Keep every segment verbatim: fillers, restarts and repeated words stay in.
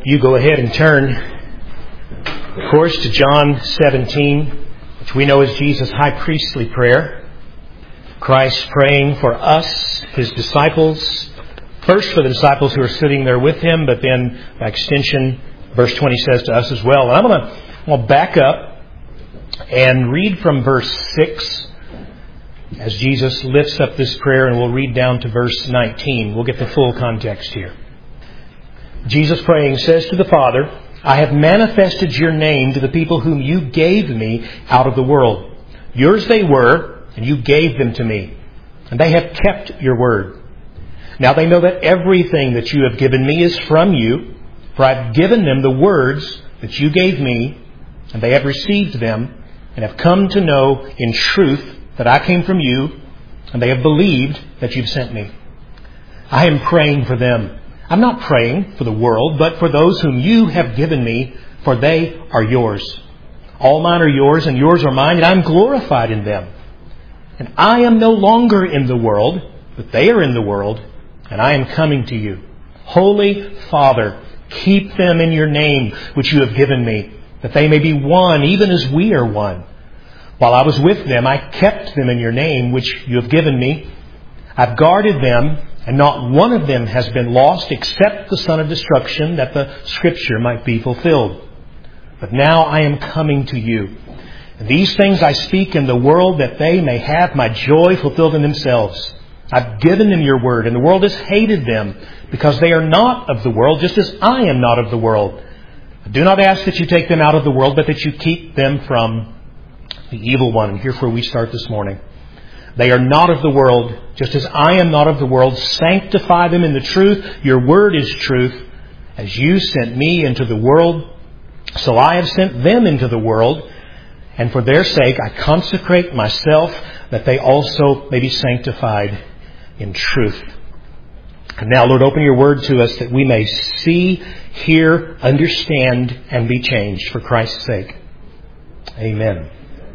You go ahead and turn, of course, to John seventeen, which we know is Jesus' high priestly prayer. Christ praying for us, His disciples, first for the disciples who are sitting there with Him, but then by extension, verse twenty says to us as well. And I'm going to, I'm going to back up and read from verse six as Jesus lifts up this prayer, and we'll read down to verse nineteen. We'll get the full context here. Jesus praying says to the Father, I have manifested your name to the people whom you gave me out of the world. Yours they were, and you gave them to me. And they have kept your word. Now they know that everything that you have given me is from you, for I have given them the words that you gave me, and they have received them, and have come to know in truth that I came from you, and they have believed that you've sent me. I am praying for them. I'm not praying for the world, but for those whom you have given me, for they are yours. All mine are yours, and yours are mine, and I'm glorified in them. And I am no longer in the world, but they are in the world, and I am coming to you. Holy Father, keep them in your name, which you have given me, that they may be one, even as we are one. While I was with them, I kept them in your name, which you have given me. I've guarded them, and not one of them has been lost except the son of destruction, that the Scripture might be fulfilled. But now I am coming to you. And these things I speak in the world, that they may have my joy fulfilled in themselves. I've given them your word, and the world has hated them, because they are not of the world, just as I am not of the world. I do not ask that you take them out of the world, but that you keep them from the evil one. And here's where we start this morning. They are not of the world, just as I am not of the world. Sanctify them in the truth. Your word is truth. As you sent me into the world, so I have sent them into the world. And for their sake I consecrate myself, that they also may be sanctified in truth. And now, Lord, open your word to us that we may see, hear, understand, and be changed for Christ's sake. Amen.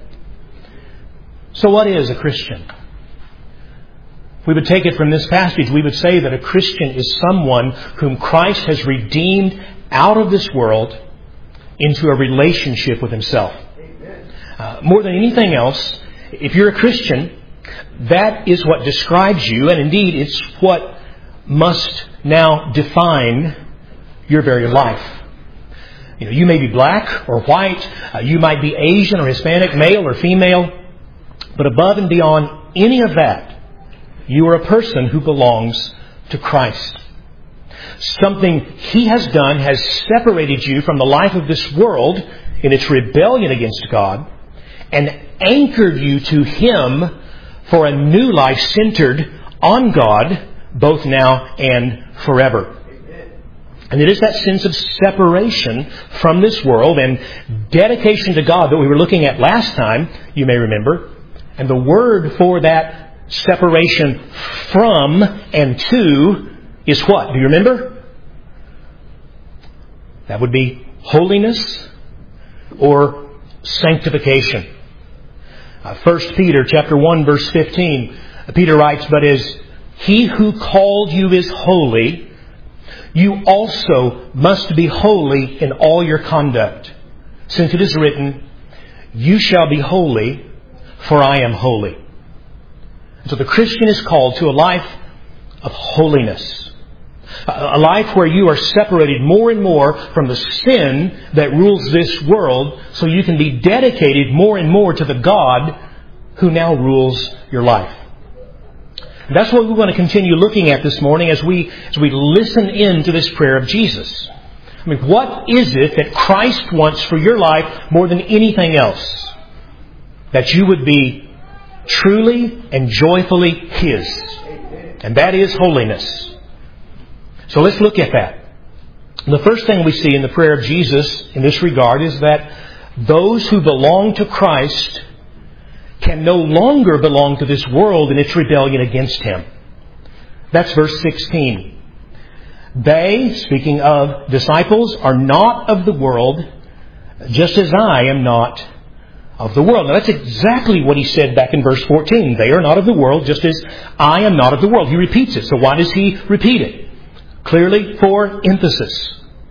So what is a Christian? If we would take it from this passage, we would say that a Christian is someone whom Christ has redeemed out of this world into a relationship with Himself. Uh, more than anything else, if you're a Christian, that is what describes you, and indeed it's what must now define your very life. You know, you may be black or white, uh, you might be Asian or Hispanic, male or female, but above and beyond any of that, you are a person who belongs to Christ. Something He has done has separated you from the life of this world in its rebellion against God, and anchored you to Him for a new life centered on God, both now and forever. And it is that sense of separation from this world and dedication to God that we were looking at last time, you may remember. And the word for that separation from and to is what? Do you remember? That would be holiness or sanctification. Uh, First Peter chapter one verse fifteen, Peter writes, but as He who called you is holy, you also must be holy in all your conduct. Since it is written, you shall be holy, for I am holy. So the Christian is called to a life of holiness. A life where you are separated more and more from the sin that rules this world, so you can be dedicated more and more to the God who now rules your life. And that's what we want to continue looking at this morning as we as we listen in to this prayer of Jesus. I mean, what is it that Christ wants for your life more than anything else? That you would be truly and joyfully His. And that is holiness. So let's look at that. The first thing we see in the prayer of Jesus in this regard is that those who belong to Christ can no longer belong to this world in its rebellion against Him. That's verse sixteen. They, speaking of disciples, are not of the world, just as I am not of the world. Now that's exactly what He said back in verse fourteen. They are not of the world, just as I am not of the world. He repeats it. So why does He repeat it? Clearly for emphasis.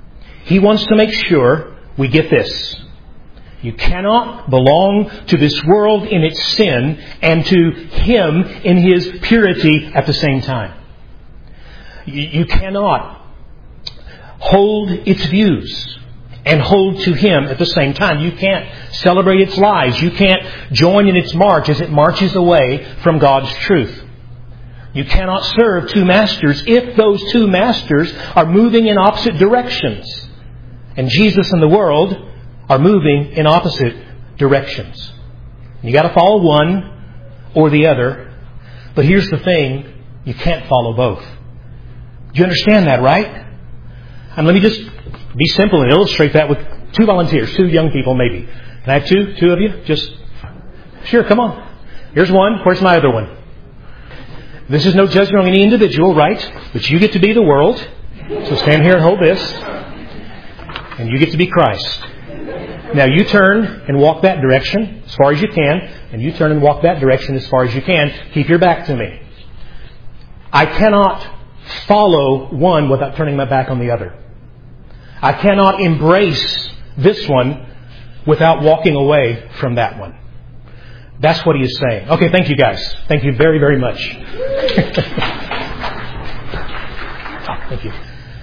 He wants to make sure we get this. You cannot belong to this world in its sin and to Him in His purity at the same time. You, you cannot hold its views and hold to Him at the same time. You can't celebrate its lies. You can't join in its march as it marches away from God's truth. You cannot serve two masters if those two masters are moving in opposite directions. And Jesus and the world are moving in opposite directions. You got to follow one or the other. But here's the thing, you can't follow both. Do you understand that, right? And let me just be simple and illustrate that with two volunteers, two young people maybe. Can I have two? Two of you? Just, sure, come on. Here's one. Where's my other one? This is no judgment on any individual, right? But you get to be the world. So stand here and hold this. And you get to be Christ. Now you turn and walk that direction as far as you can. And you turn and walk that direction as far as you can. Keep your back to me. I cannot follow one without turning my back on the other. I cannot embrace this one without walking away from that one. That's what he is saying. Okay, thank you guys. Thank you very, very much. Thank you.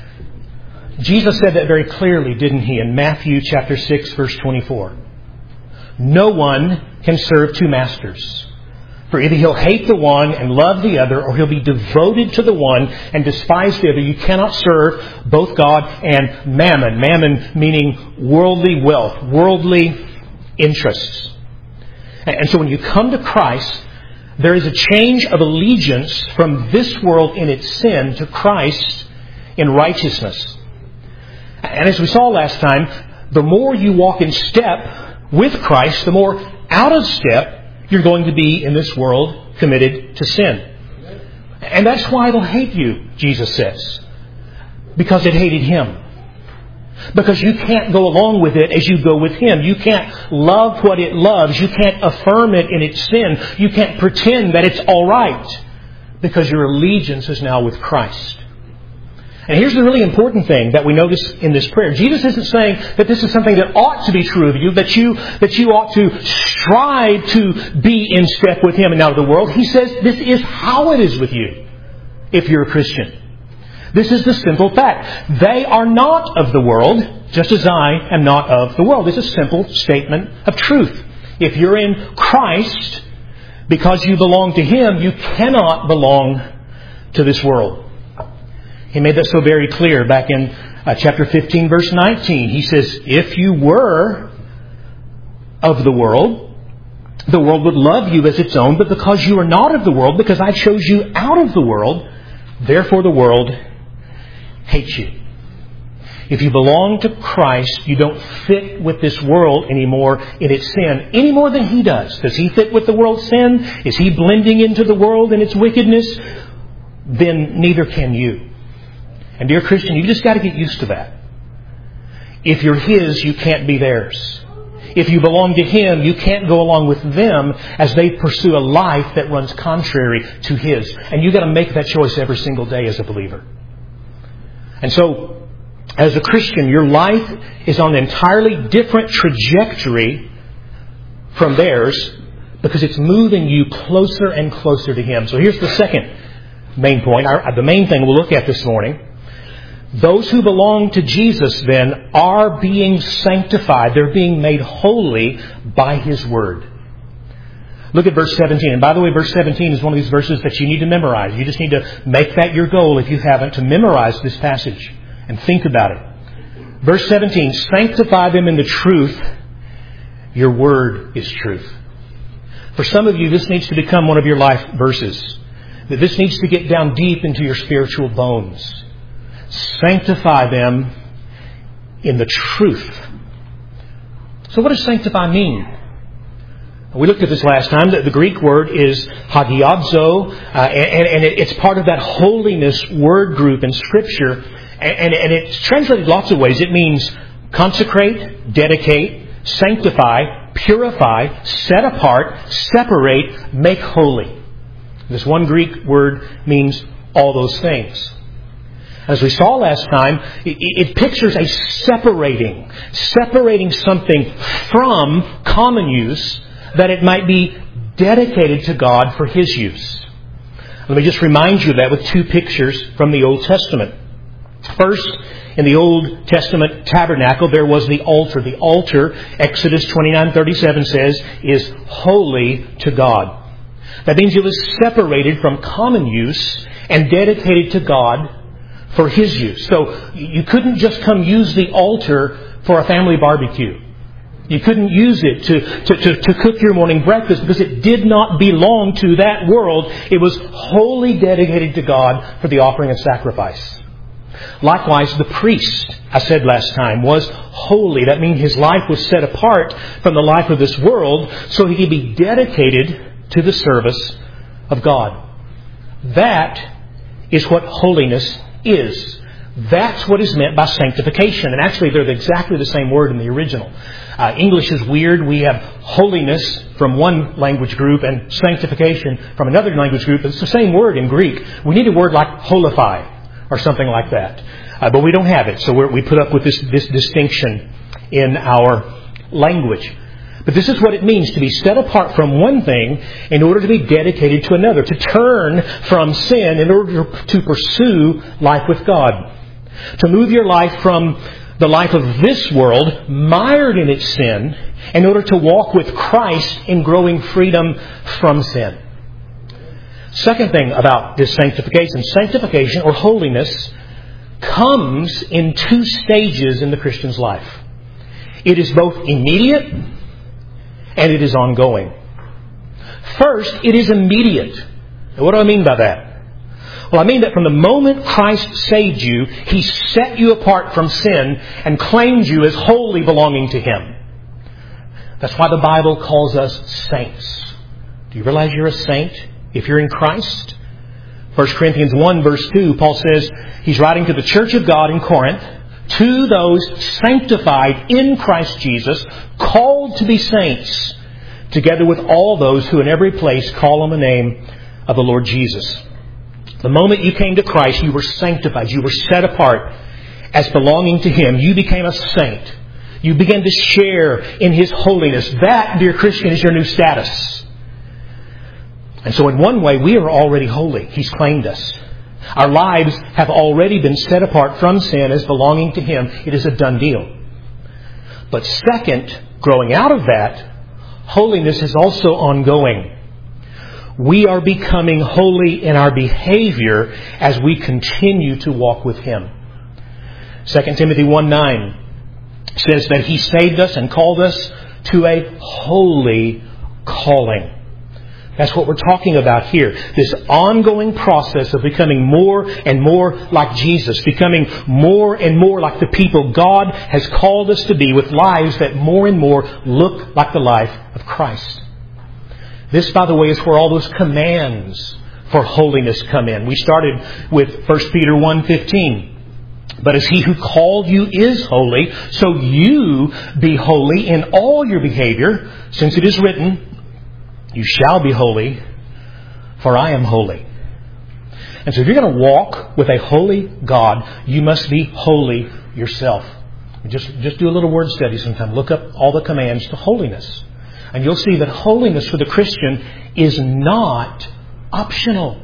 Jesus said that very clearly, didn't He, in Matthew chapter six, verse twenty-four. No one can serve two masters. For either he'll hate the one and love the other, or he'll be devoted to the one and despise the other. You cannot serve both God and mammon. Mammon meaning worldly wealth, worldly interests. And so when you come to Christ, there is a change of allegiance from this world in its sin to Christ in righteousness. And as we saw last time, the more you walk in step with Christ, the more out of step you're going to be in this world committed to sin. And that's why it'll hate you, Jesus says. Because it hated Him. Because you can't go along with it as you go with Him. You can't love what it loves. You can't affirm it in its sin. You can't pretend that it's all right. Because your allegiance is now with Christ. And here's the really important thing that we notice in this prayer. Jesus isn't saying that this is something that ought to be true of you, that you that you ought to strive to be in step with Him and out of the world. He says this is how it is with you if you're a Christian. This is the simple fact. They are not of the world, just as I am not of the world. It's a simple statement of truth. If you're in Christ, because you belong to Him, you cannot belong to this world. He made that so very clear back in uh, chapter fifteen, verse nineteen. He says, if you were of the world, the world would love you as its own, but because you are not of the world, because I chose you out of the world, therefore the world hates you. If you belong to Christ, you don't fit with this world anymore in its sin, any more than He does. Does He fit with the world's sin? Is He blending into the world and its wickedness? Then neither can you. And dear Christian, you just got to get used to that. If you're His, you can't be theirs. If you belong to Him, you can't go along with them as they pursue a life that runs contrary to His. And you've got to make that choice every single day as a believer. And so, as a Christian, your life is on an entirely different trajectory from theirs because it's moving you closer and closer to Him. So here's the second main point, our, the main thing we'll look at this morning. Those who belong to Jesus, then, are being sanctified. They're being made holy by His Word. Look at verse seventeen. And by the way, verse seventeen is one of these verses that you need to memorize. You just need to make that your goal, if you haven't, to memorize this passage and think about it. Verse seventeen, sanctify them in the truth. Your Word is truth. For some of you, this needs to become one of your life verses. That this needs to get down deep into your spiritual bones. Sanctify them in the truth. So what does sanctify mean? We looked at this last time. The Greek word is hagiadzo, uh, and, and it's part of that holiness word group in Scripture. And, and it's translated lots of ways. It means consecrate, dedicate, sanctify, purify, set apart, separate, make holy. This one Greek word means all those things. As we saw last time, it, it pictures a separating, separating something from common use that it might be dedicated to God for His use. Let me just remind you of that with two pictures from the Old Testament. First, in the Old Testament tabernacle, there was the altar. The altar, Exodus twenty-nine thirty-seven says, is holy to God. That means it was separated from common use and dedicated to God for His use. So you couldn't just come use the altar for a family barbecue. You couldn't use it to, to, to, to cook your morning breakfast because it did not belong to that world. It was wholly dedicated to God for the offering of sacrifice. Likewise, the priest, I said last time, was holy. That means his life was set apart from the life of this world so he could be dedicated to the service of God. That is what holiness is. That's what is meant by sanctification. And actually, they're exactly the same word in the original. Uh, English is weird. We have holiness from one language group and sanctification from another language group. It's the same word in Greek. We need a word like holify or something like that. Uh, but we don't have it. So we're, we put up with this, this distinction in our language. But this is what it means to be set apart from one thing in order to be dedicated to another. To turn from sin in order to pursue life with God. To move your life from the life of this world, mired in its sin, in order to walk with Christ in growing freedom from sin. Second thing about this sanctification. Sanctification or holiness comes in two stages in the Christian's life. It is both immediate and it is ongoing. First, it is immediate. What do I mean by that? Well, I mean that from the moment Christ saved you, He set you apart from sin and claimed you as wholly belonging to Him. That's why the Bible calls us saints. Do you realize you're a saint if you're in Christ? First Corinthians one verse two, Paul says he's writing to the church of God in Corinth, to those sanctified in Christ Jesus, called to be saints, together with all those who in every place call on the name of the Lord Jesus. The moment you came to Christ, you were sanctified. You were set apart as belonging to Him. You became a saint. You began to share in His holiness. That, dear Christian, is your new status. And so in one way, we are already holy. He's claimed us. Our lives have already been set apart from sin as belonging to Him. It is a done deal. But second, growing out of that, holiness is also ongoing. We are becoming holy in our behavior as we continue to walk with Him. Second Timothy one nine says that He saved us and called us to a holy calling. That's what we're talking about here. This ongoing process of becoming more and more like Jesus. Becoming more and more like the people God has called us to be, with lives that more and more look like the life of Christ. This, by the way, is where all those commands for holiness come in. We started with First Peter one fifteen. But as He who called you is holy, so you be holy in all your behavior, since it is written, you shall be holy, for I am holy. And so if you're going to walk with a holy God, you must be holy yourself. Just, just do a little word study sometime. Look up all the commands to holiness. And you'll see that holiness for the Christian is not optional.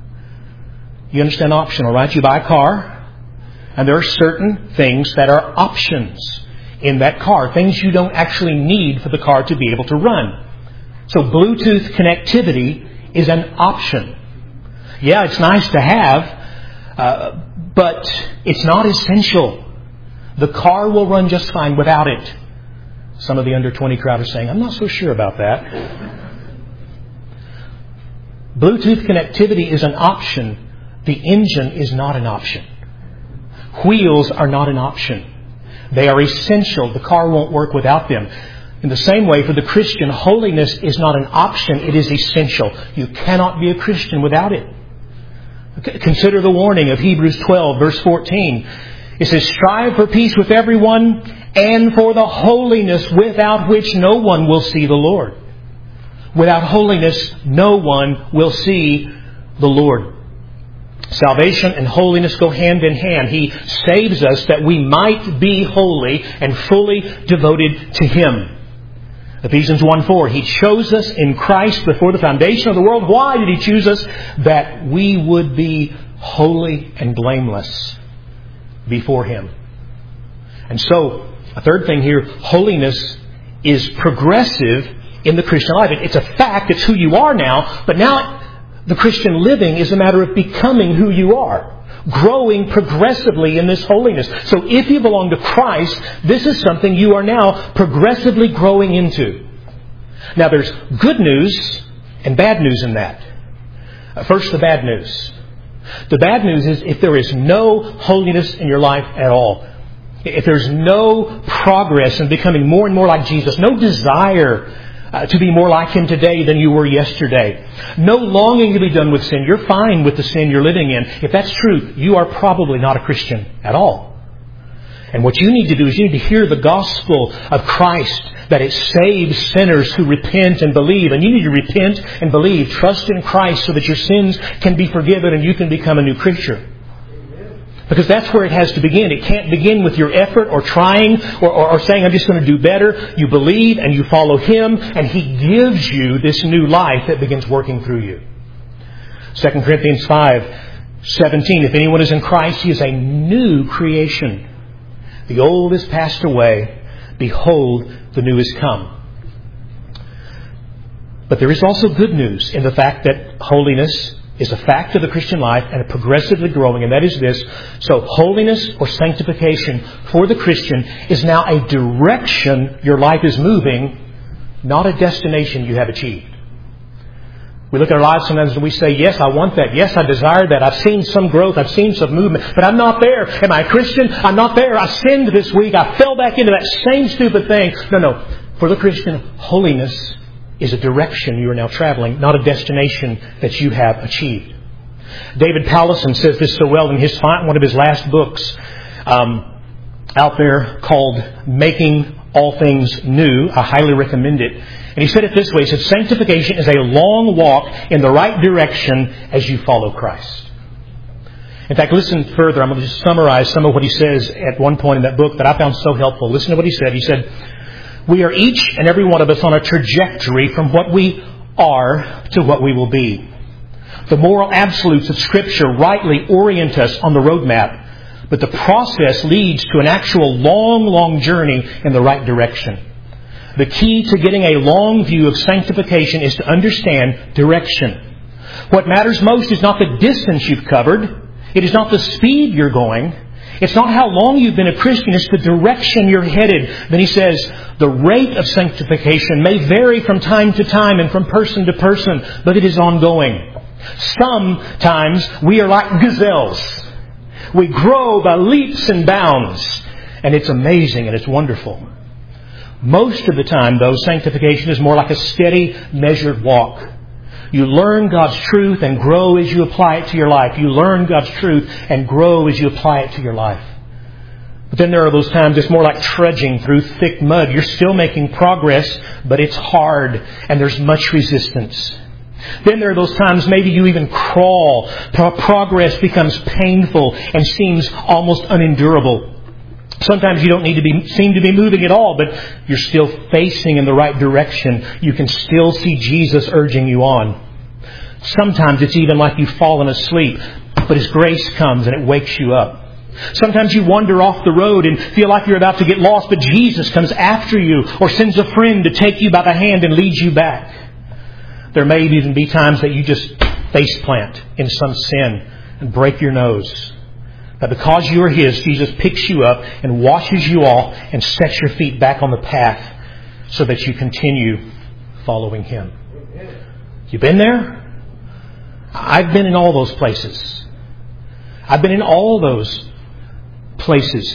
You understand optional, right? You buy a car, and there are certain things that are options in that car. Things you don't actually need for the car to be able to run. So Bluetooth connectivity is an option. Yeah, it's nice to have, uh, but it's not essential. The car will run just fine without it. Some of the under twenty crowd are saying, I'm not so sure about that. Bluetooth connectivity is an option. The engine is not an option. Wheels are not an option. They are essential. The car won't work without them. In the same way, for the Christian, holiness is not an option, it is essential. You cannot be a Christian without it. Consider the warning of Hebrews twelve, verse fourteen. It says, strive for peace with everyone and for the holiness without which no one will see the Lord. Without holiness, no one will see the Lord. Salvation and holiness go hand in hand. He saves us that we might be holy and fully devoted to Him. Ephesians one four, He chose us in Christ before the foundation of the world. Why did He choose us? That we would be holy and blameless before Him. And so, a third thing here, holiness is progressive in the Christian life. It's a fact, it's who you are now, but now the Christian living is a matter of becoming who you are, growing progressively in this holiness. So if you belong to Christ, this is something you are now progressively growing into. Now there's good news and bad news in that. First, the bad news. The bad news is if there is no holiness in your life at all, if there's no progress in becoming more and more like Jesus, no desire Uh, to be more like Him today than you were yesterday. No longing to be done with sin. You're fine with the sin you're living in. If that's true, you are probably not a Christian at all. And what you need to do is you need to hear the gospel of Christ, that it saves sinners who repent and believe. And you need to repent and believe. Trust in Christ so that your sins can be forgiven and you can become a new creature. Because that's where it has to begin. It can't begin with your effort or trying or, or, or saying, I'm just going to do better. You believe and you follow Him, and He gives you this new life that begins working through you. Second Corinthians five seventeen, if anyone is in Christ, he is a new creation. The old is passed away. Behold, the new is come. But there is also good news in the fact that holiness is a fact of the Christian life and a progressively growing, and that is this. So holiness or sanctification for the Christian is now a direction your life is moving, not a destination you have achieved. We look at our lives sometimes and we say, yes, I want that. Yes, I desire that. I've seen some growth. I've seen some movement. But I'm not there. Am I a Christian? I'm not there. I sinned this week. I fell back into that same stupid thing. No, no. For the Christian, holiness is a direction you are now traveling, not a destination that you have achieved. David Powlison says this so well in his one of his last books um, out there called Making All Things New. I highly recommend it. And he said it this way. He said, sanctification is a long walk in the right direction as you follow Christ. In fact, listen further. I'm going to just summarize some of what he says at one point in that book that I found so helpful. Listen to what he said. He said, we are each and every one of us on a trajectory from what we are to what we will be. The moral absolutes of Scripture rightly orient us on the roadmap, but the process leads to an actual long, long journey in the right direction. The key to getting a long view of sanctification is to understand direction. What matters most is not the distance you've covered. It is not the speed you're going. It's not how long you've been a Christian. It's the direction you're headed. Then he says, the rate of sanctification may vary from time to time and from person to person, but it is ongoing. Sometimes we are like gazelles. We grow by leaps and bounds. And it's amazing and it's wonderful. Most of the time, though, sanctification is more like a steady, measured walk. You learn God's truth and grow as you apply it to your life. You learn God's truth and grow as you apply it to your life. But then there are those times it's more like trudging through thick mud. You're still making progress, but it's hard and there's much resistance. Then there are those times maybe you even crawl. Progress becomes painful and seems almost unendurable. Sometimes you don't need to be seem to be moving at all, but you're still facing in the right direction. You can still see Jesus urging you on. Sometimes it's even like you've fallen asleep, but His grace comes and it wakes you up. Sometimes you wander off the road and feel like you're about to get lost, but Jesus comes after you or sends a friend to take you by the hand and lead you back. There may even be times that you just face plant in some sin and break your nose. But because you are His, Jesus picks you up and washes you off and sets your feet back on the path so that you continue following Him. You been there? I've been in all those places. I've been in all those places.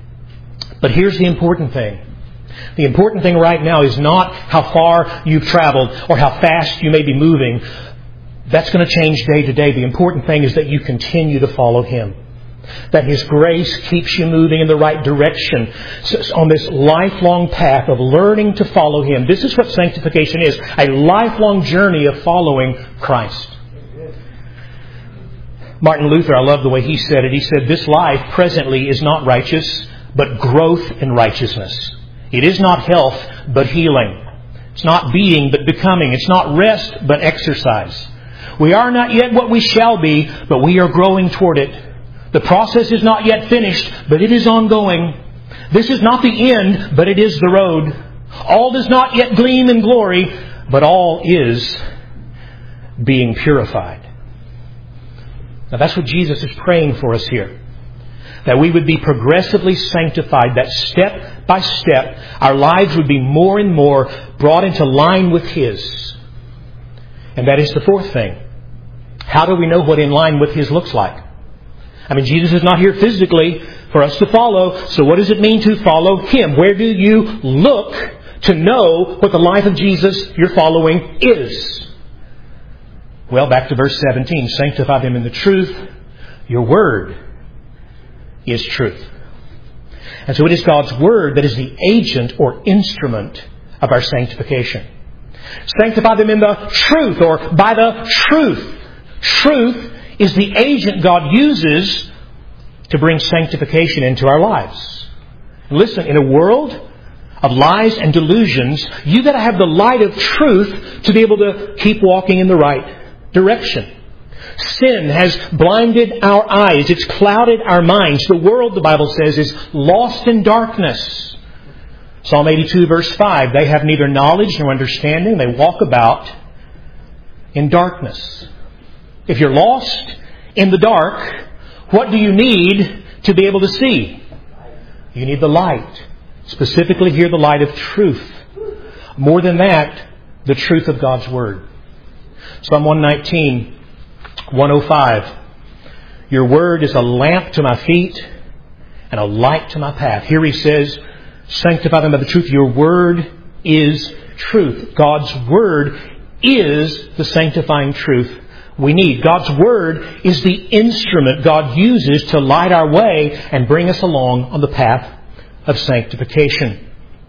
But here's the important thing. The important thing right now is not how far you've traveled or how fast you may be moving. That's going to change day to day. The important thing is that you continue to follow Him. That His grace keeps you moving in the right direction on this lifelong path of learning to follow Him. This is what sanctification is. A lifelong journey of following Christ. Martin Luther, I love the way he said it. He said, this life presently is not righteous, but growth in righteousness. It is not health, but healing. It's not being, but becoming. It's not rest, but exercise. We are not yet what we shall be, but we are growing toward it. The process is not yet finished, but it is ongoing. This is not the end, but it is the road. All does not yet gleam in glory, but all is being purified. Now that's what Jesus is praying for us here. That we would be progressively sanctified, that step by step our lives would be more and more brought into line with His. And that is the fourth thing. How do we know what in line with His looks like? I mean, Jesus is not here physically for us to follow, so what does it mean to follow Him? Where do you look to know what the life of Jesus you're following is? Well, back to verse seventeen. Sanctify them in the truth. Your word is truth. And so it is God's word that is the agent or instrument of our sanctification. Sanctify them in the truth or by the truth. Truth is the agent God uses to bring sanctification into our lives. Listen, in a world of lies and delusions, you've got to have the light of truth to be able to keep walking in the right direction. Sin has blinded our eyes. It's clouded our minds. The world, the Bible says, is lost in darkness. Psalm eighty-two, verse five, they have neither knowledge nor understanding. They walk about in darkness. If you're lost in the dark, what do you need to be able to see? You need the light. Specifically here, the light of truth. More than that, the truth of God's Word. Psalm one nineteen, one oh five. Your Word is a lamp to my feet and a light to my path. Here he says, sanctify them by the truth. Your Word is truth. God's Word is the sanctifying truth we need. God's Word is the instrument God uses to light our way and bring us along on the path of sanctification.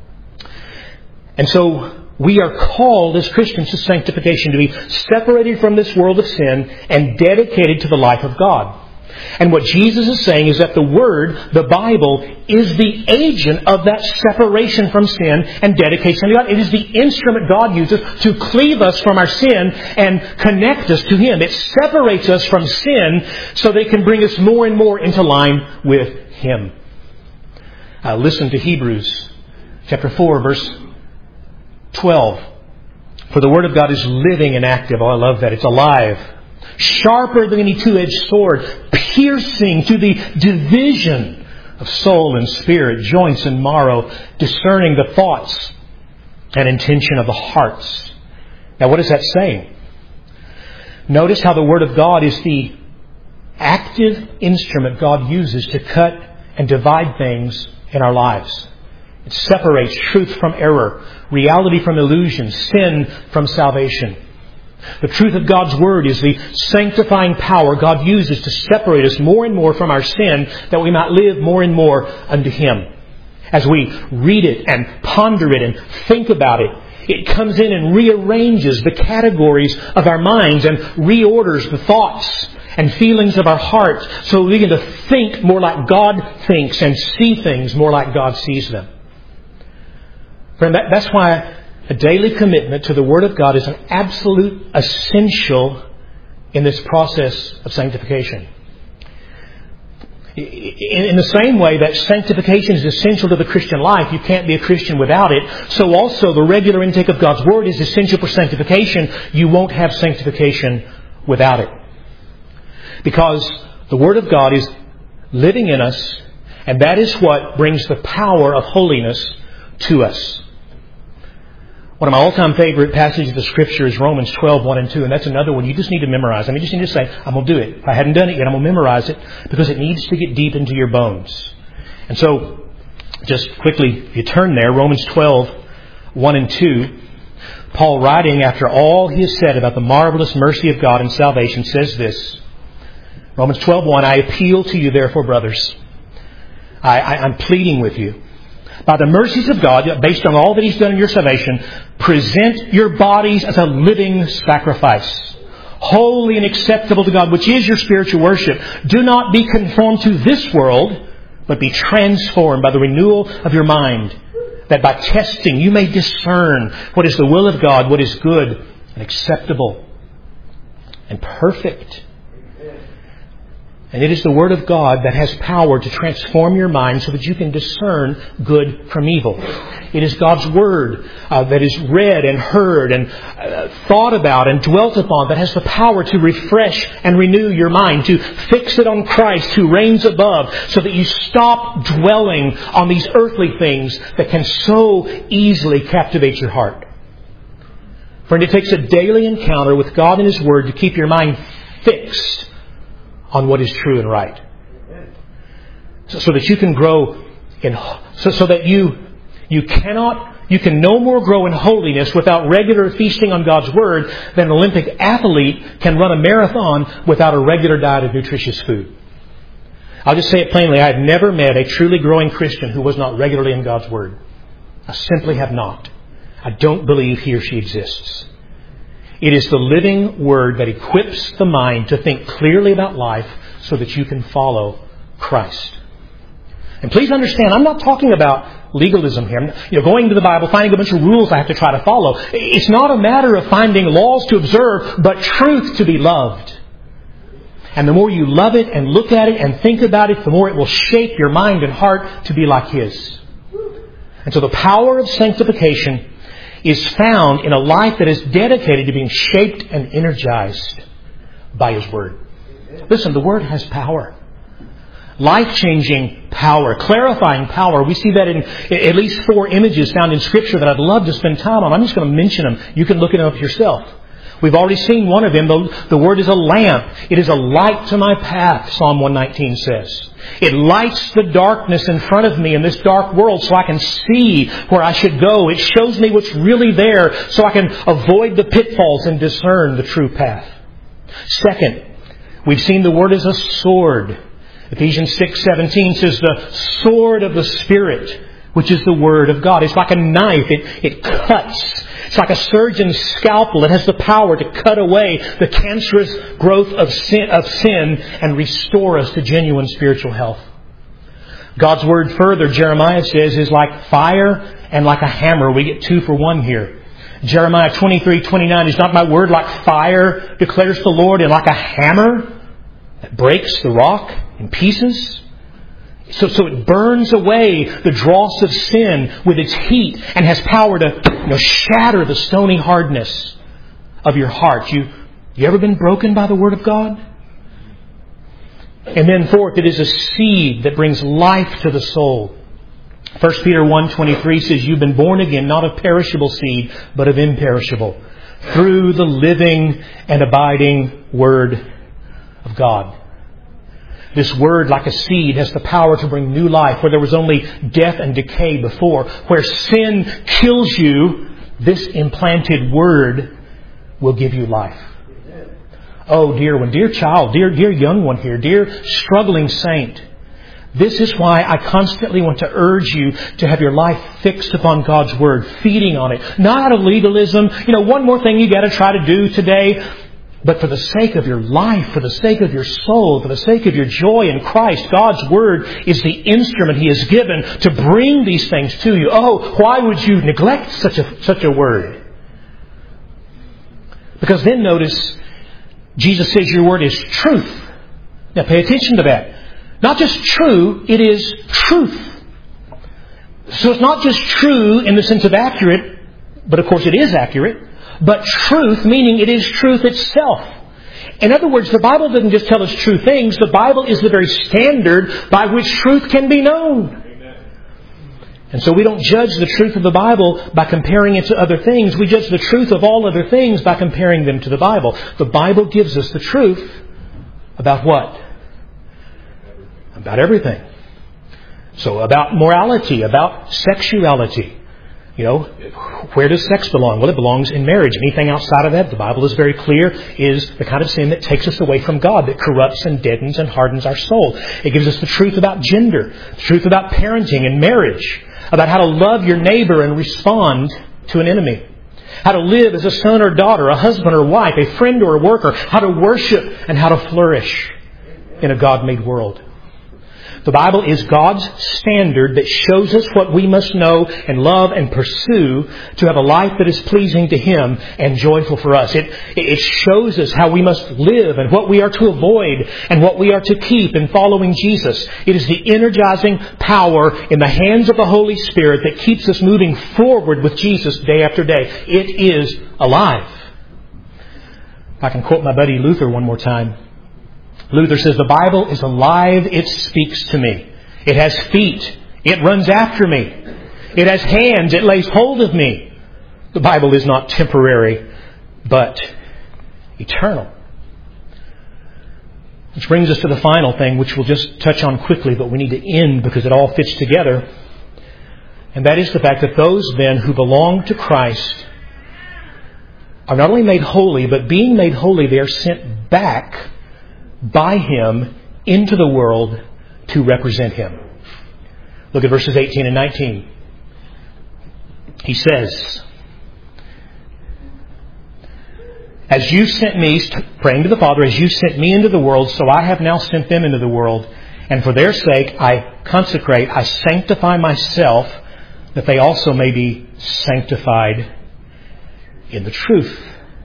And so we are called as Christians to sanctification, to be separated from this world of sin and dedicated to the life of God. And what Jesus is saying is that the Word, the Bible, is the agent of that separation from sin and dedication to God. It is the instrument God uses to cleave us from our sin and connect us to Him. It separates us from sin so that it can bring us more and more into line with Him. Uh, listen to Hebrews chapter four, verse twelve. For the Word of God is living and active. Oh, I love that. It's alive. Sharper than any two-edged sword, piercing to the division of soul and spirit, joints and marrow, discerning the thoughts and intention of the hearts. Now, what is that saying? Notice how the Word of God is the active instrument God uses to cut and divide things in our lives. It separates truth from error, reality from illusion, sin from salvation. The truth of God's Word is the sanctifying power God uses to separate us more and more from our sin, that we might live more and more unto Him. As we read it and ponder it and think about it, it comes in and rearranges the categories of our minds and reorders the thoughts and feelings of our hearts so we begin to think more like God thinks and see things more like God sees them. Friend, that, that's why a daily commitment to the Word of God is an absolute essential in this process of sanctification. In the same way that sanctification is essential to the Christian life, you can't be a Christian without it, so also the regular intake of God's Word is essential for sanctification. You won't have sanctification without it. Because the Word of God is living in us, and that is what brings the power of holiness to us. One of my all-time favorite passages of the Scripture is Romans twelve, one and two, and that's another one you just need to memorize. I mean, you just need to say, I'm going to do it. If I hadn't done it yet, I'm going to memorize it, because it needs to get deep into your bones. And so, just quickly, if you turn there, Romans twelve, one and two, Paul, writing after all he has said about the marvelous mercy of God and salvation, says this, Romans twelve, one, I appeal to you, therefore, brothers. I, I, I'm pleading with you. By the mercies of God, based on all that He's done in your salvation, present your bodies as a living sacrifice, holy and acceptable to God, which is your spiritual worship. Do not be conformed to this world, but be transformed by the renewal of your mind, that by testing you may discern what is the will of God, what is good and acceptable and perfect. And it is the Word of God that has power to transform your mind so that you can discern good from evil. It is God's Word uh, that is read and heard and uh, thought about and dwelt upon that has the power to refresh and renew your mind, to fix it on Christ who reigns above, so that you stop dwelling on these earthly things that can so easily captivate your heart. Friend, it takes a daily encounter with God and His Word to keep your mind fixed on what is true and right. So, so that you can grow in, so, so that you, you cannot, you can no more grow in holiness without regular feasting on God's Word than an Olympic athlete can run a marathon without a regular diet of nutritious food. I'll just say it plainly, I have never met a truly growing Christian who was not regularly in God's Word. I simply have not. I don't believe he or she exists. It is the living Word that equips the mind to think clearly about life so that you can follow Christ. And please understand, I'm not talking about legalism here. You know, going to the Bible, finding a bunch of rules I have to try to follow. It's not a matter of finding laws to observe, but truth to be loved. And the more you love it and look at it and think about it, the more it will shape your mind and heart to be like His. And so the power of sanctification is found in a life that is dedicated to being shaped and energized by His Word. Listen, the Word has power. Life-changing power, clarifying power. We see that in at least four images found in Scripture that I'd love to spend time on. I'm just going to mention them. You can look it up yourself. We've already seen one of them. The, the Word is a lamp. It is a light to my path, Psalm one nineteen says. It lights the darkness in front of me in this dark world so I can see where I should go. It shows me what's really there so I can avoid the pitfalls and discern the true path. Second, we've seen the Word as a sword. Ephesians six seventeen says the sword of the Spirit, which is the Word of God. It's like a knife. It, it cuts. It's like a surgeon's scalpel. It has the power to cut away the cancerous growth of sin, of sin and restore us to genuine spiritual health. God's Word further, Jeremiah says, is like fire and like a hammer. We get two for one here. Jeremiah twenty-three twenty-nine, is not my word like fire, declares the Lord, and like a hammer that breaks the rock in pieces? So, so it burns away the dross of sin with its heat and has power to, you know, shatter the stony hardness of your heart. You, you ever been broken by the Word of God? And then fourth, it is a seed that brings life to the soul. First Peter one twenty-three says, you've been born again, not of perishable seed, but of imperishable, through the living and abiding Word of God. This Word, like a seed, has the power to bring new life where there was only death and decay before. Where sin kills you, this implanted Word will give you life. Oh, dear one, dear child, dear, dear young one here, dear struggling saint. This is why I constantly want to urge you to have your life fixed upon God's Word, feeding on it. Not out of legalism. You know, one more thing you got to try to do today. But for the sake of your life, for the sake of your soul, for the sake of your joy in Christ, God's Word is the instrument He has given to bring these things to you. Oh, why would you neglect such a, such a Word? Because then notice, Jesus says your Word is truth. Now pay attention to that. Not just true, it is truth. So it's not just true in the sense of accurate, but of course it is accurate. But truth, meaning it is truth itself. In other words, the Bible doesn't just tell us true things. The Bible is the very standard by which truth can be known. Amen. And so we don't judge the truth of the Bible by comparing it to other things. We judge the truth of all other things by comparing them to the Bible. The Bible gives us the truth about what? About everything. So about morality, about sexuality. You know, where does sex belong? Well, it belongs in marriage. Anything outside of that, the Bible is very clear, is the kind of sin that takes us away from God, that corrupts and deadens and hardens our soul. It gives us the truth about gender, the truth about parenting and marriage, about how to love your neighbor and respond to an enemy. how to live as a son or daughter, a husband or wife, a friend or a worker, how to worship and how to flourish in a God-made world. The Bible is God's standard that shows us what we must know and love and pursue to have a life that is pleasing to Him and joyful for us. It, it shows us how we must live and what we are to avoid and what we are to keep in following Jesus. It is the energizing power in the hands of the Holy Spirit that keeps us moving forward with Jesus day after day. It is alive. If I can quote my buddy Luther one more time. Luther says, the Bible is alive, it speaks to me. It has feet, it runs after me. It has hands, it lays hold of me. The Bible is not temporary, but eternal. Which brings us to the final thing, which we'll just touch on quickly, but we need to end because it all fits together. And that is the fact that those then who belong to Christ are not only made holy, but being made holy, they are sent back by Him into the world to represent Him. Look at verses eighteen and nineteen. He says, as you sent me, praying to the Father, as you sent me into the world, so I have now sent them into the world. And for their sake I consecrate, I sanctify myself, that they also may be sanctified in the truth.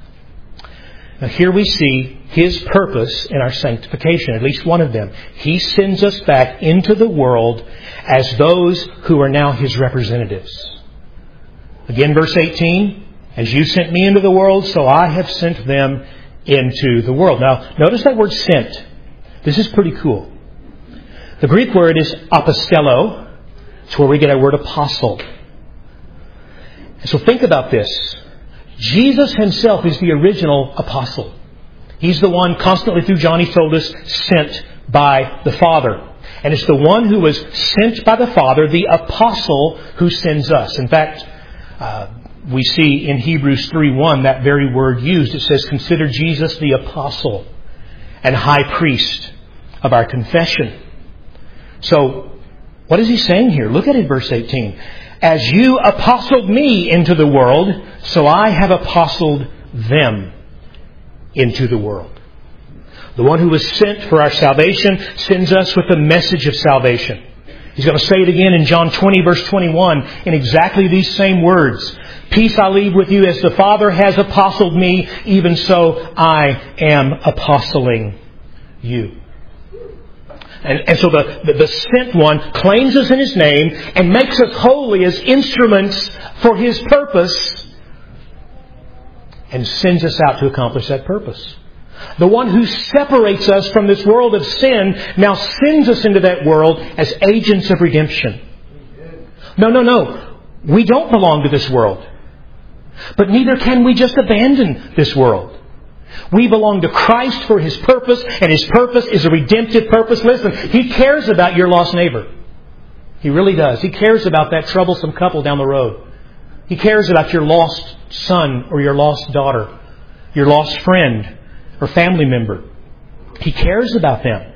Now here we see His purpose in our sanctification, at least one of them. He sends us back into the world as those who are now His representatives. Again, verse eighteen, as you sent me into the world, so I have sent them into the world. Now, notice that word sent. This is pretty cool. The Greek word is apostello. It's where we get our word apostle. So think about this. Jesus Himself is the original apostle. He's the one constantly through John, he told us, sent by the Father. And it's the one who was sent by the Father, the apostle, who sends us. In fact, uh, we see in Hebrews three one that very word used. It says, consider Jesus the apostle and high priest of our confession. So, what is he saying here? Look at it, verse eighteen. As you apostled me into the world, so I have apostled them into the world. The one who was sent for our salvation sends us with the message of salvation. He's going to say it again in John twenty, verse twenty-one, in exactly these same words. Peace I leave with you, as the Father has apostled me, even so I am apostling you. And, and so the, the, the sent one claims us in His name and makes us holy as instruments for His purpose and sends us out to accomplish that purpose. The one who separates us from this world of sin now sends us into that world as agents of redemption. No, no, no. We don't belong to this world. But neither can we just abandon this world. We belong to Christ for His purpose, and His purpose is a redemptive purpose. Listen, He cares about your lost neighbor. He really does. He cares about that troublesome couple down the road. He cares about your lost son or your lost daughter, your lost friend or family member. He cares about them.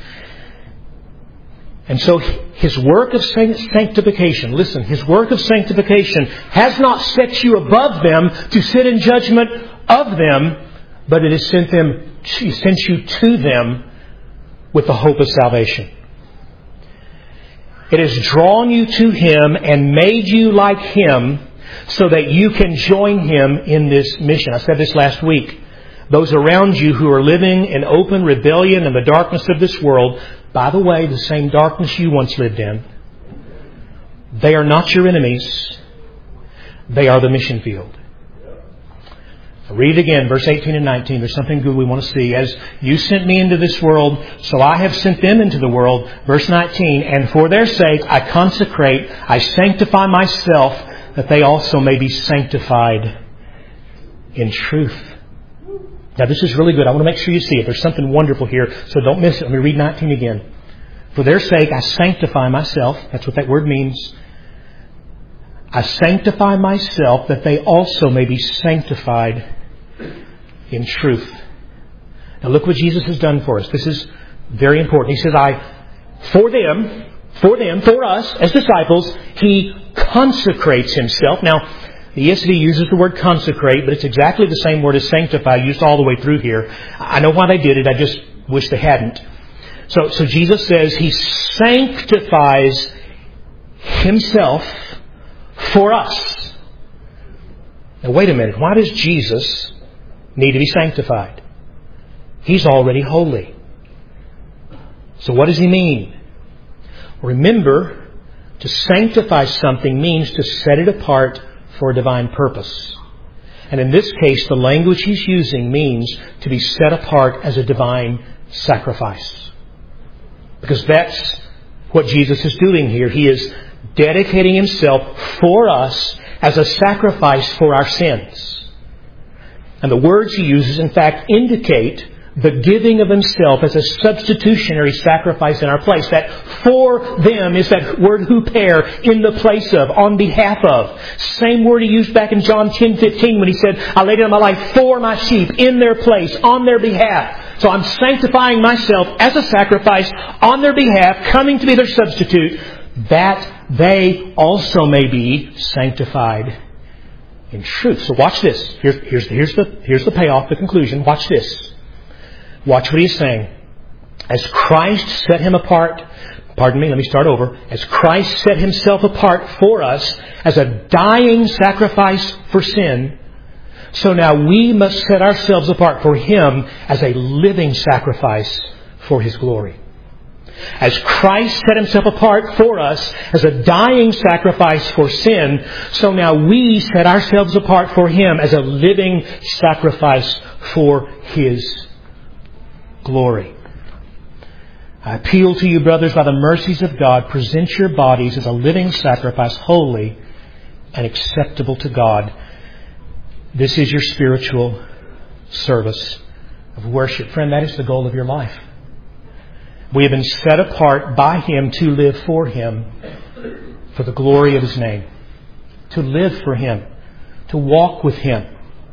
And so His work of sanctification, listen, His work of sanctification has not set you above them to sit in judgment of them, but it has sent them, sent you to them with the hope of salvation. It has drawn you to Him and made you like Him so that you can join Him in this mission. I said this last week. Those around you who are living in open rebellion in the darkness of this world, by the way, the same darkness you once lived in, they are not your enemies. They are the mission field. Read it again, verse eighteen and nineteen. There's something good we want to see. As you sent me into this world, so I have sent them into the world. Verse nineteen, and for their sake I consecrate, I sanctify myself, that they also may be sanctified in truth. Now this is really good. I want to make sure you see it. There's something wonderful here, so don't miss it. Let me read nineteen again. For their sake I sanctify myself. That's what that word means. I sanctify myself, that they also may be sanctified in truth. Now look what Jesus has done for us. This is very important. He says, I, for them, for them, for us as disciples, He consecrates Himself. Now, The E S V uses the word consecrate, but it's exactly the same word as sanctify used all the way through here. I know why they did it. I just wish they hadn't. So, so Jesus says He sanctifies Himself for us. Now wait a minute. Why does Jesus need to be sanctified? He's already holy. So what does He mean? Remember, to sanctify something means to set it apart for a divine purpose. And in this case, the language He's using means to be set apart as a divine sacrifice. Because that's what Jesus is doing here. He is dedicating Himself for us as a sacrifice for our sins. And the words He uses, in fact, indicate the giving of Himself as a substitutionary sacrifice in our place. That for them is that word huper, in the place of, on behalf of. Same word He used back in John ten fifteen when He said, I laid down my life for my sheep, in their place, on their behalf. So I'm sanctifying myself as a sacrifice on their behalf, coming to be their substitute, that they also may be sanctified in truth. So watch this. Here's, here's, here's, the, here's the payoff, the conclusion. Watch this. Watch what He's saying. As Christ set Him apart, pardon me, let me start over. As Christ set Himself apart for us as a dying sacrifice for sin, so now we must set ourselves apart for Him as a living sacrifice for His glory. As Christ set Himself apart for us as a dying sacrifice for sin, so now we set ourselves apart for Him as a living sacrifice for His glory. I appeal to you, brothers, by the mercies of God, present your bodies as a living sacrifice, holy and acceptable to God. This is your spiritual service of worship. Friend, that is the goal of your life. We have been set apart by Him to live for Him, for the glory of His name. To live for Him. To walk with Him.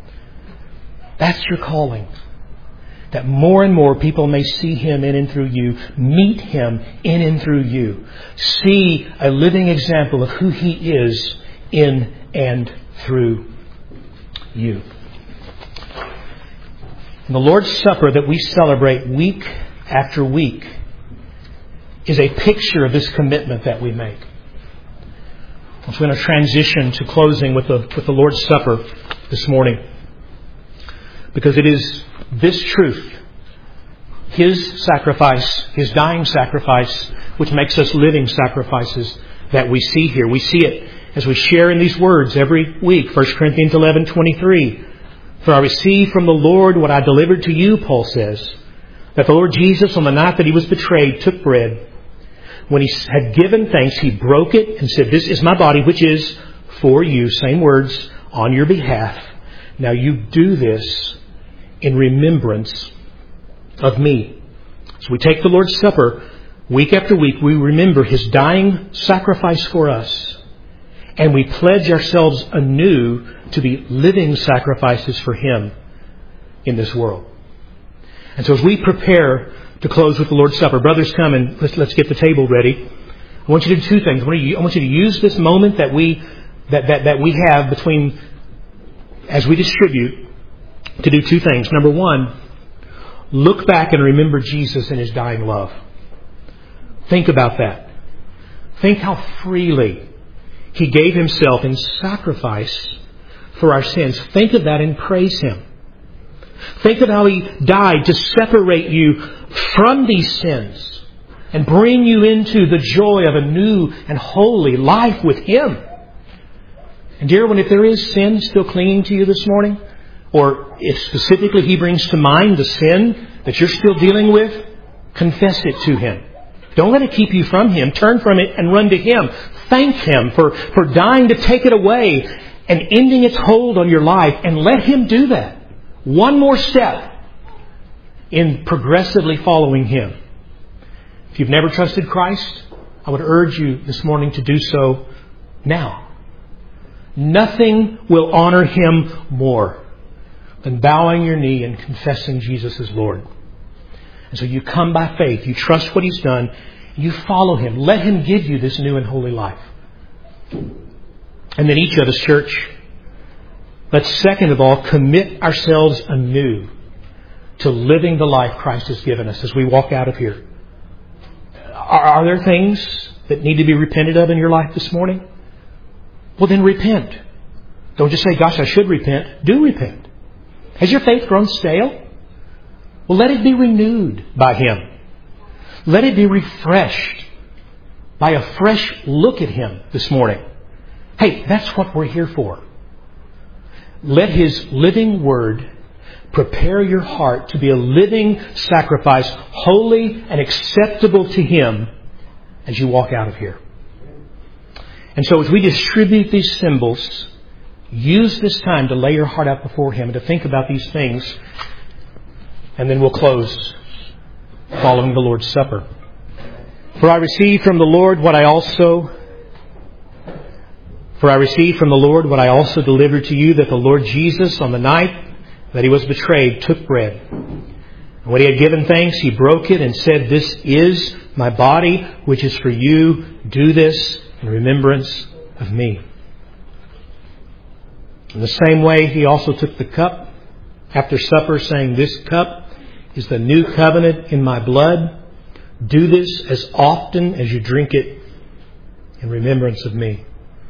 That's your calling. That more and more people may see Him in and through you. Meet Him in and through you. See a living example of who He is in and through you. And the Lord's Supper that we celebrate week after week is a picture of this commitment that we make. So we're going to transition to closing with the, with the Lord's Supper this morning. Because it is this truth, His sacrifice, His dying sacrifice, which makes us living sacrifices that we see here. We see it as we share in these words every week. First Corinthians eleven twenty-three. For I received from the Lord what I delivered to you, Paul says, that the Lord Jesus, on the night that He was betrayed, took bread. When He had given thanks, He broke it and said, this is my body, which is for you. Same words, on your behalf. Now you do this in remembrance of me. So we take the Lord's Supper week after week. We remember His dying sacrifice for us. And we pledge ourselves anew to be living sacrifices for Him in this world. And so as we prepare to close with the Lord's Supper, brothers, come and let's, let's get the table ready. I want you to do two things. I want you, I want you to use this moment that we that, that, that we have between as we distribute to do two things. Number one, look back and remember Jesus and His dying love. Think about that. Think how freely He gave Himself in sacrifice for our sins. Think of that and praise Him. Think of how He died to separate you from these sins and bring you into the joy of a new and holy life with Him. And dear one, if there is sin still clinging to you this morning, or if specifically He brings to mind the sin that you're still dealing with, confess it to Him. Don't let it keep you from Him. Turn from it and run to Him. Thank Him for, for dying to take it away and ending its hold on your life. And let Him do that. One more step in progressively following Him. If you've never trusted Christ, I would urge you this morning to do so now. Nothing will honor Him more than bowing your knee and confessing Jesus as Lord. And so you come by faith. You trust what He's done. You follow Him. Let Him give you this new and holy life. And then each of us, church, Let's second of all commit ourselves anew to living the life Christ has given us as we walk out of here. Are, are there things that need to be repented of in your life this morning? Well, then repent. Don't just say, gosh, I should repent. Do repent. Has your faith grown stale? Well, let it be renewed by Him. Let it be refreshed by a fresh look at Him this morning. Hey, that's what we're here for. Let His living Word prepare your heart to be a living sacrifice, holy and acceptable to Him as you walk out of here. And so as we distribute these symbols, use this time to lay your heart out before Him and to think about these things. And then we'll close following the Lord's Supper. For I received from the Lord what I also For I received from the Lord what I also delivered to you, that the Lord Jesus, on the night that He was betrayed, took bread. And when He had given thanks, He broke it and said, "This is my body, which is for you. Do this in remembrance of me." In the same way, He also took the cup after supper, saying, "This cup is the new covenant in my blood. Do this as often as you drink it in remembrance of me."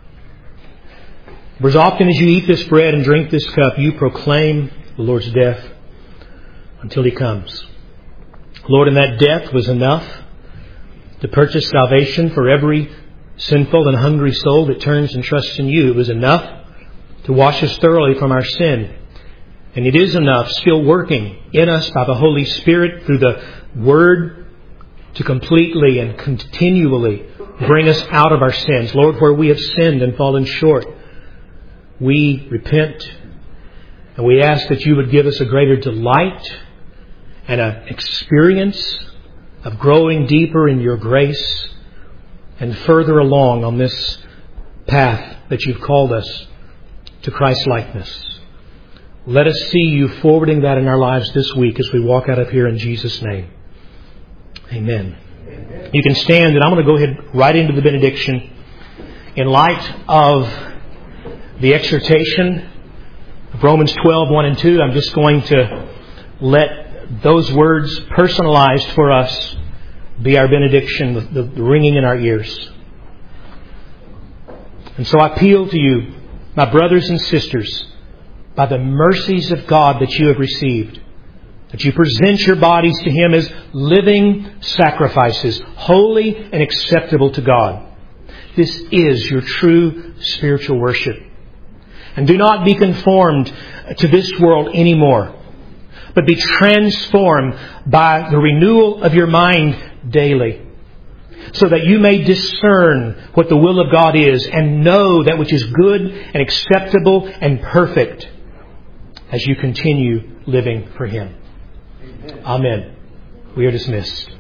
For as often as you eat this bread and drink this cup, you proclaim the Lord's death until He comes. Lord, and that death was enough to purchase salvation for every sinful and hungry soul that turns and trusts in You. It was enough to wash us thoroughly from our sin. And it is enough, still working in us by the Holy Spirit through the Word, to completely and continually bring us out of our sins. Lord, where we have sinned and fallen short, we repent, and we ask that You would give us a greater delight and an experience of growing deeper in Your grace and further along on this path that You've called us to Christ-likeness. Let us see You forwarding that in our lives this week as we walk out of here in Jesus' name. Amen. Amen. You can stand, and I'm going to go ahead right into the benediction. In light of the exhortation of Romans twelve, one and two, I'm just going to let those words personalized for us be our benediction, the, the ringing in our ears. And so I appeal to you, my brothers and sisters, by the mercies of God that you have received, that you present your bodies to Him as living sacrifices, holy and acceptable to God. This is your true spiritual worship. And do not be conformed to this world anymore, but be transformed by the renewal of your mind daily, so that you may discern what the will of God is and know that which is good and acceptable and perfect as you continue living for Him. Amen. We are dismissed.